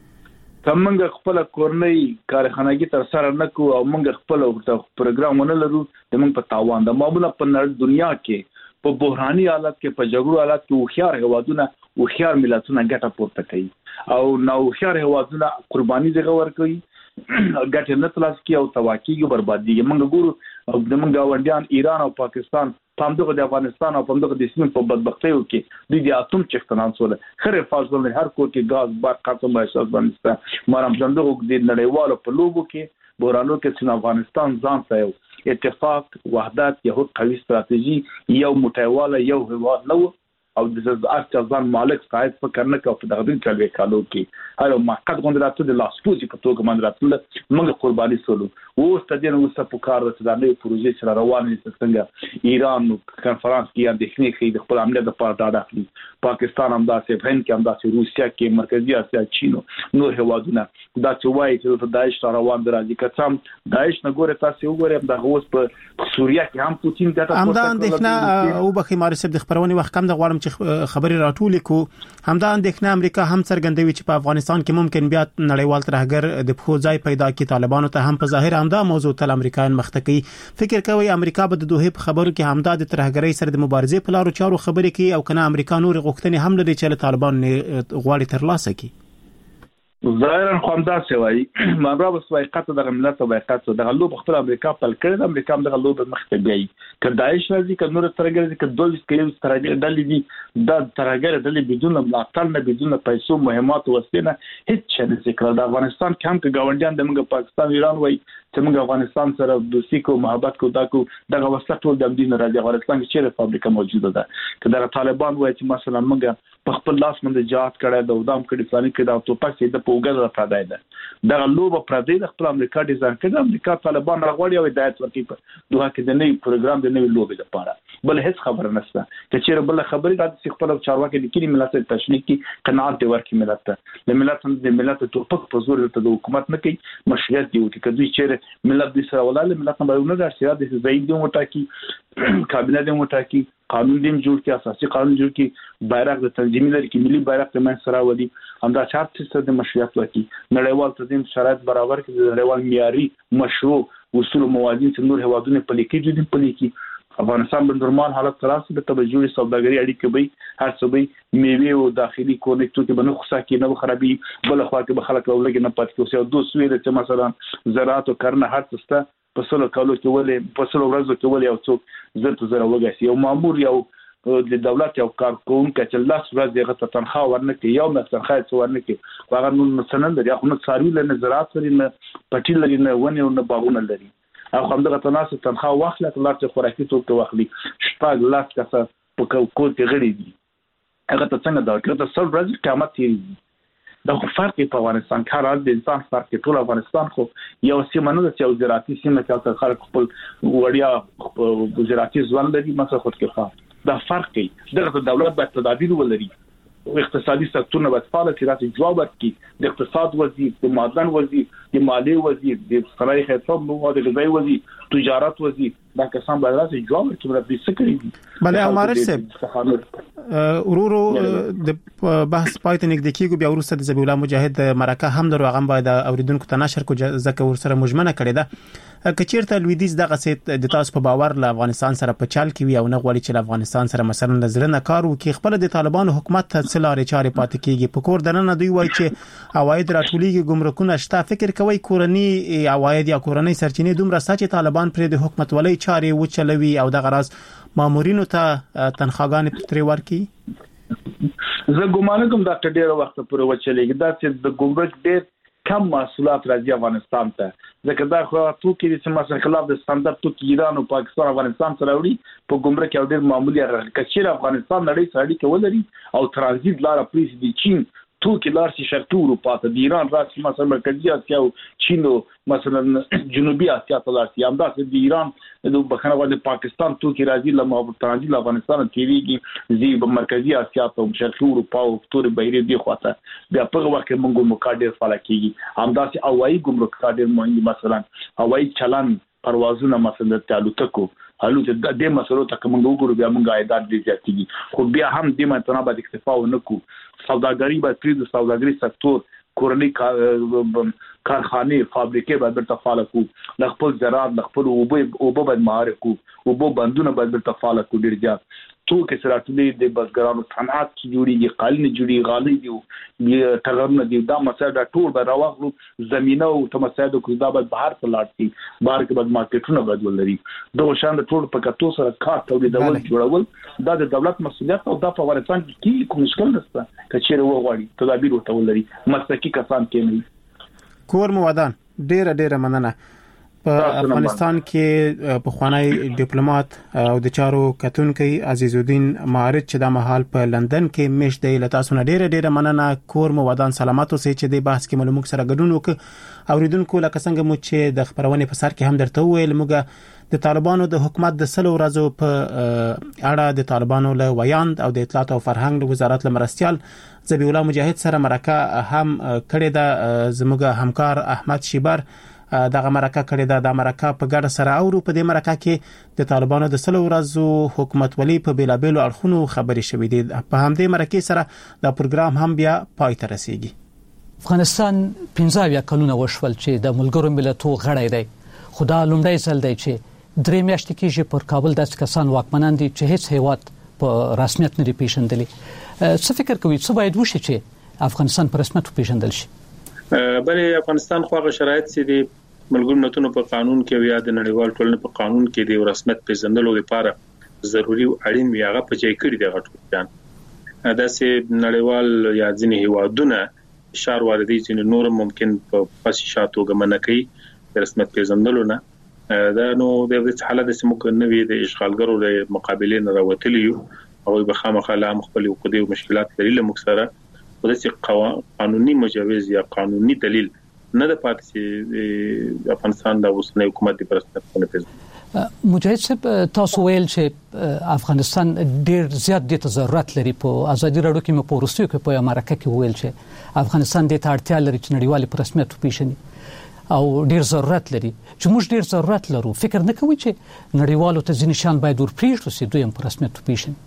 Speaker 2: کومنګ خپل کورنۍ کارخانګي تر سره نکو او موږ خپل پروګرامونه لرو د موږ په تاوان د معمولا په دنیا کې په بحراني حالت کې په جګړو حالت کې وخيار هوادونه وخيار ملتونه ګټه پورته کوي او نو وخيار هوادونه قرباني دغه ور کوي ګټه نه تلاش کوي او تواکیږي بربادي. موږ ګورو د موږ غونډیان ایران او پاکستان په دغه د افغانستان او په دغه د سیمې په بدبختیو کې د دې اتم چختنان سول خره فاصله هر کو کې غاز بار قاتم احساس باندې مرام څنګه د نړیوالو په لوبو کې بورانو کې چې افغانستان ځان ته اتفاق وحدت یو قوي ستراتیژي یو متواله یو هواد نو او د ځان مالک صاحب فکر نه کوي په دغه ډول کالو کې هر موقت غونډه د لاسپوزي په توګه باندې راتله موږ قرباني سولو او ستدین او سپوکار د دې پروژې سره روان دي څنګه ایران کنفرانس کې اندېښنې کوي د خپل عمله د پاره ډاډه کړي پاکستان هم داسې هند کې هم داسې روسیا کې مرکزی اسیا چین نور هوادونه دا چې وایي چې داعش روان دي راځي کڅم داعش نه ګوره تاسو وګورئ د اوس په سوریه کې هم پوتین دغه
Speaker 1: همدا اندېښنه او بخي مارسب د خبرونه وخت کم د غواړم خبري راټول کو همدا اندېښنه امریکا هم څرګندوي چې په افغانستان کې ممکن بیا نړیوال ترهګر د پخو ځای پیدا کی طالبانو ته هم په ظاهر همدا موضوع تل امریکایان مختکی فکر کوي امریکا به د دوه په خبرو کې همدا د ترهګرۍ سره د مبارزې په لارو چارو خبرې کوي او کنه امریکا نور غوښتنې هم لري چې طالبان غواړي ترلاسه کړي
Speaker 2: ظاهرا خوندا سوي مانرا وسوایقات د ملت او وایقات د غلو بخپل امریکا په کړه د امریکا د غلو په مخ ته بیاي ک داعش راځي ک نور ترګر دي ک دوه کېم ترګر دلې دي د ترګر دلې بدون ملاتړ نه بدون پیسو مهمات وسینه هیڅ څه نه ذکر د افغانستان کم ک گاونډیان د موږ پاکستان ایران وای چې موږ افغانستان سره دوستي کو محبت کو دا کو دغه وسله ټول د دین راځي افغانستان کې چیرې فابریکه موجوده ده ک د طالبان وای چې مثلا موږ په خپل لاس باندې جهاد کړه د ودام کړي فلاني کې دا توپک چې د پوګل پردای ده دغه لوبه پردای د خپل امریکا ډیزاین کړه امریکا طالبان راغوري او هدایت ورکړي په دوه کې د نوې پروګرام د نوې لوبې لپاره بل هیڅ خبر نشته چې چیرې بل خبرې راځي خپل چارواکي د کلی ملت تشنیک کې قناعت ورکړي ملت ته د ملت د ملت توپک په زور ته د حکومت نه کوي مشروعیت دی چې کدی چیرې ملت د سره ولاله ملت نه باندې راځي د زید دی متاکی کابینه دی متاکی قانون دیم جوړ کی اساسي قانون جوړ کی بیرغ د تنظیمي لري کی ملي بیرغ ته من سره ودی همدا چارت څخه د مشروعیت ورکی نړیوال تنظیم شرایط برابر کی د نړیوال معیاري مشروع اصول موازین چې نور هوادونه په لیکي جوړ په لیکي افغانستان په نورمال حالت تراسه د توجهي سوداګري اړیکې به هر څه به میوه او داخلي کونیکټو کې بنو خصا کې نه خرابي بل خو کې به خلک ولګي نه پاتې کوي او دوه سویل چې مثلا زراعت او کرنه هر څه په سلو کالو کې ولې په سلو ورځو کې ولې او څوک زرت زره وګاسي یو مامور یو د دولت یو کارکونکو چې لاس ورځ دغه ته تنخواه ورنکي یو نه تنخواه څو ورنکي هغه نو مثلا د یو نه څاروي لنه زراعت لري نه پټی لري نه ونه نه باغونه لري او هم دغه تناسب تنخواه واخلي تلار چې خوراکي توګه واخلي شپږ لاس کسه په کول کې غړي دي هغه ته څنګه دا کړه ته سر ورځ قیامت تیری دا فرق په افغانستان کار د انسان فرق ټول افغانستان خو یو سیمه نه د یو زراعتي سیمه چې خلک خپل وړیا زراعتي ځوان لري مثلا خود کې دا فرق دی دغه دولت باید تدابیر ولري اقتصادي سکتورونه باید فعال شي راځي جواب ورکړي د اقتصاد وزیر د معدن وزیر د مالیې وزیر د صنایع خصوصي مواد غذایی وزیر تجارت وزیر دا کسان باید راځي جواب ورکړي د څه کوي
Speaker 1: بله عمر صاحب ورورو د بحث پاتې نږدې کېږي بیا ورسره د ذبیح الله مجاهد د مرکه هم درو هغه باید اوریدونکو ته نشر کو ځکه ورسره مجمنه کړي ده کچیرته لویدیز دغه سیت د تاسو په باور له افغانستان سره په چال کې وي او نه غواړي چې افغانستان سره مثلا نظر نه کار وکړي خپل د طالبانو حکومت ته څلارې چارې پاتې کیږي په کور دننه دوی وایي چې عواید راټولېږي ګمرکونه شته فکر کوي کورنی عواید یا کورنی سرچینې دومره سچ طالبان پر د حکومت ولې چارې وچلوي او دغه راز مامورینو ته تنخواګانې پرې ورکړي
Speaker 2: زه ګومان کوم دا ډېر وخت پورې وچلېږي دا چې د ګمرک ډېر کم محصولات راځي افغانستان ته ځکه دا خو توکي چې مثلا خلاف د ستاندرد توکي ایران او پاکستان افغانستان سره وړي په ګمرک یو ډېر معمولی راځي کچیر افغانستان نړۍ سره اړیکه ولري او ترانزیت لار پریس دي چین توکي لار شي شرقي اروپا ته د ایران راځي مثلا مرکزی اسیا او چین او مثلا جنوبي اسیا ته راځي همدا چې د ایران د بخنه ود پاکستان توکي راځي لمه ترانزیت له افغانستان تیریږي زی په مرکزی اسیا ته شرقي اروپا او تور بهري دی خواته بیا په وخت کې موږ مقاډر فعال کیږي همدا چې اوایي ګمرک کاډر مهمه مثلا اوایي چلن پروازونه مثلا تعلقو حالو ته د مسلو ته کوم وګورو بیا موږ عایدات دي زیاتېږي خو بیا هم د متنه باندې اکتفا ونکو سوداګري باید پرې د سوداګري سکتور کورنی کارخانه فابریکې باید تفعال کو د خپل زراعت د خپل اوبه اوبه باید مهار کو اوبه بندونه باید تفعال کو ډیر زیات تو کې سره ټولې د بزګرانو صنعت کې جوړیږي قالین جوړي غالي دي تغرن دي دا مسله ټول به راوغلو زمينه او تمساعد کو دا به بهر ته لاړ شي بهر کې بعد مارکیټونه بدل لري دوه شان د ټول په کتو سره کار تولیدول جوړول دا د دولت مسؤلیت او د افغانستان کې کوم مشکل نشته کچېره وغواړي تدابیر وته ولري مسلکي کسان کې نه
Speaker 1: کور مو ودان ډیره ډیره مننه. په افغانستان کې په خوانی ډیپلوماټ او د چارو کتونکي عزیز الدین معارض چې د محل په لندن کې مش دی لتاسو نه ډیره ډیره مننه. کور مو ودان سلامات اوسئ چې د بحث کې ملموک سره ګډون وکړو. اوریدونکو لکه څنګه مو چې د خبرونه په سر کې هم درته ویل، موږ د طالبانو د حکومت د سلو ورځو په اړه د طالبانو له ویاند او د اطلاعات او فرهنګ وزارت لمرستيال ذبیح الله مجاهد سره مرکه هم کړې ده. زموږ همکار احمد شیبر دغه مرکه کړې ده. د مرکه په ګډه سره اورو. په دې مرکه کې د طالبانو د سلو ورځو حکومت ولي په بیلابېلو اړخونو خبرې شوې دي. په همدې مرکه سره د پروګرام هم بیا پای ته رسیږي.
Speaker 9: افغانستان پنځه اویا کلونه وشول چې د ملګرو ملتونو غړی دی، خو دا لومړی ځل دی چې درې میاشتې کېږي پر کابل داسې کسان واکمنان دي چې هیڅ هیواد په رسمیت نه دی پیژندلی. څه فکر کوي څه باید وشي چې افغانستان په رسمیت پیژندل شي؟
Speaker 10: بلې افغانستان خو هغه شرایط چې د ملګرو ملتونو په قانون کې یا د نړیوال ټولنې په قانون کې د رسمیت پیژندلو لپاره ضروري او اړین وي هغه په ځای کړی دی. غټان دا چې نړیوال یا ځینې هیوادونه اشاره واردی چې نور ممکن په پاسي شاتو غمنه کوي د رسمیت پیژندلو نه. دا نو د دې حالت چې موږ نه وی د اشغالګرو د مقابلې نه راوتلی یو او به خامخا لا مخبل او قدي او مشکلات لري له مکسره ولې قانوني مجوز یا قانوني دلیل نه د پاتې چې افغانستان د اوسنۍ حکومت د پرستنه پیژني.
Speaker 9: مجاهد صاحب تاسو ویل چې افغانستان ډیر زیات د ضرورت لري. په ازادي راډیو کې مې په ورستیو کې په امریکا کې ویل چې افغانستان د اړتیا لري چې نړیوال په رسمیت پیژني او ډیر ضرورت لري. چې موږ ډیر ضرورت لرو، فکر نه کوي چې نړیوالو ته ځینې شان باید ورپریږدو چې دوی هم په رسمیت پیژني؟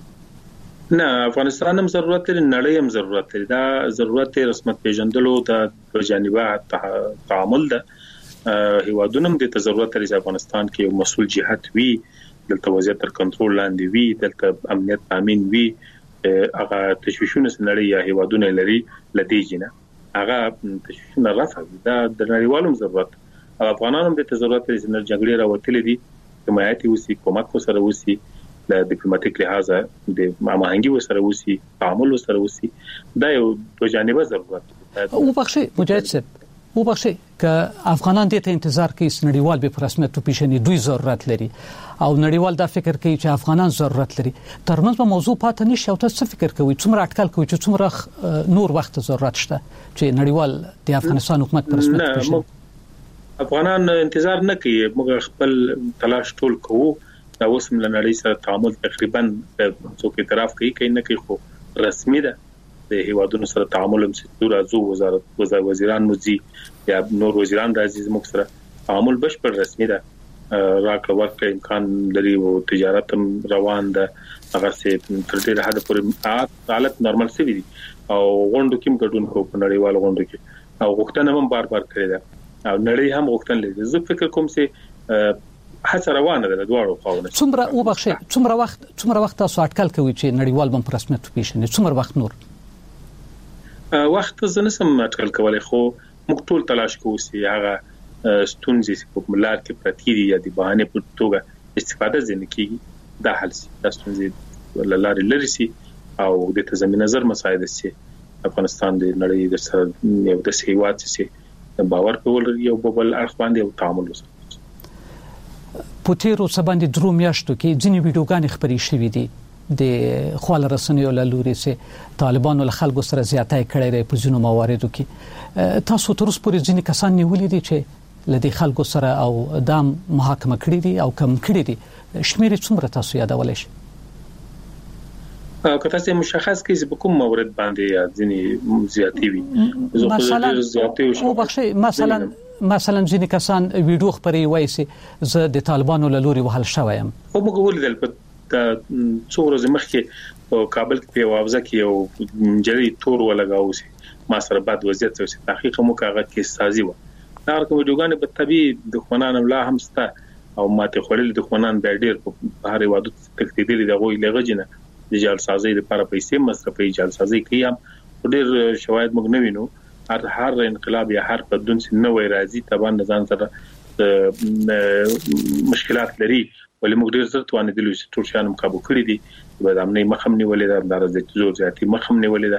Speaker 10: نه، افغانستان هم ضرورت لري، نړۍ هم ضرورت لري. دا ضرورت رسمیت پیژندلو د جانبه تعامل ده. هیوادونه هم د ضرورت لري چې افغانستان کې یو مسؤل جهت وي، دلته وضعیت تر کنټرول لاندې وي، دلته امنیت تامین وي. هغه تشویشونه سنړي یا هیوادونه لري لدیجنه هغه تشویشونه رافع دا د نړیوالو ضرورت. افغانانو هم د ضرورت لري چې جګړې راوتلې دي، حمایت وسی، کومک وسره وسی، د ډیپلوماټیک لحاظ د هماهنګي وسره وسی، تعامل وسره وسی. دا یو د جانبه ضرورت.
Speaker 9: او بخښي مجاهد صاحب، او بخښي ک افغانان دې ته انتظار کوي چې نړیوال به په رسمیت پیژني، دوی ضرورت لري او نړیوال دا فکر کوي چې افغانان ضرورت لري. ترمنځ په موضوع پاتې نشي. او تاسو فکر کوي څومره اټکل کوي چې څومره نور وخت ضرورت شته چې نړیوال د افغانستان حکومت په رسمیت پیژني؟
Speaker 10: افغانان انتظار نه کوي، موږ خپل تلاش ټول کوو. دا اوس هم لنړۍ سره تعامل تقریبا څوک اعتراف کوي کین نه کوي، خو رسمي ده. د هیوادونو سره تعامل هم ستور ازو وزارت وزیران موزي یا نور وزیران راځي زموږ سره تعامل بشپړ رسمي ده. راکړه ورکړه امکان لري او تجارت هم روان ده. هغه څه تر دې حد پورې حالت نورمال سوي دي او غونډو کې ګډون کوو په نړیوال غونډو کې او غوښتنه هم بار بار کړې ده او نړۍ هم غوښتنه لري. زه فکر کوم چې هڅه روانه ده دواړو خواونه.
Speaker 9: څومره او بخښه څومره وخت څومره وخت تاسو اټکل کوي چې نړیوال بم په رسمیت پیژني؟ څومره وخت نور؟
Speaker 10: وخت زه نسم اټکل کولای، خو موږ ټول تلاش کوو چې هغه ستونزې په ملار کې پرتی دي یا د بهانه په توګه استفاده ځنه کیږي دا حل سي، دا ستونزې لاره لري سي او د تضمین نظر مساعده سي افغانستان د نړۍ د سره یو د سیوات سي باور کول یو بل اړخ باندې او تعامل وسه.
Speaker 9: پوتیرو سباندې درو میاشتو کې ځینې ویډیوګانې خبرې شوې دي د خپل رسنیو له لوري چې طالبانو له خلکو سره زیاتای کړی دی په ځینو مواردو کې. تاسو تر اوسه پورې ځینې کسان نیولې دي چې لدې خلکو سره او دام محاکمه کړی دي او کم کړی دي؟ شمیر څومره تاسو یادولای شئ؟
Speaker 10: که تاسو مشخص کړئ په کوم مورد باندې ځینې زیاتی وي؟
Speaker 9: مثلا او بخښي مثلا مثلا ځینې کسان ویډیو خبري وایي چې زه د طالبانو له لوري وهل شوم.
Speaker 10: او موږ ولیدل په څو ورځې مخکې په کابل کې په وابزه کې یو جری تور ولګاو سي ما سره بعد وضعیت څه تحقیق مو کاغه کې سازي و. دا کوم ویډیوګانې په طبي د خونان ولا هم ستا او ماته خورل د خونان د ډیر په هر وادو تکتیدل د غوي لغجنه د جال سازي لپاره پیسې مصرفي جال سازي کیام ډیر شواهد موږ نه وینو. هر هر انقلاب یا هر بدلون چې نوې راځي طبعا ځان سره مشکلات لري، ولې موږ ډیر زړه توانې دي چې ټول شان مقابله کړی دي. د امنیت مخم نیولې ده، د راځي زور ذاتي مخم نیولې ده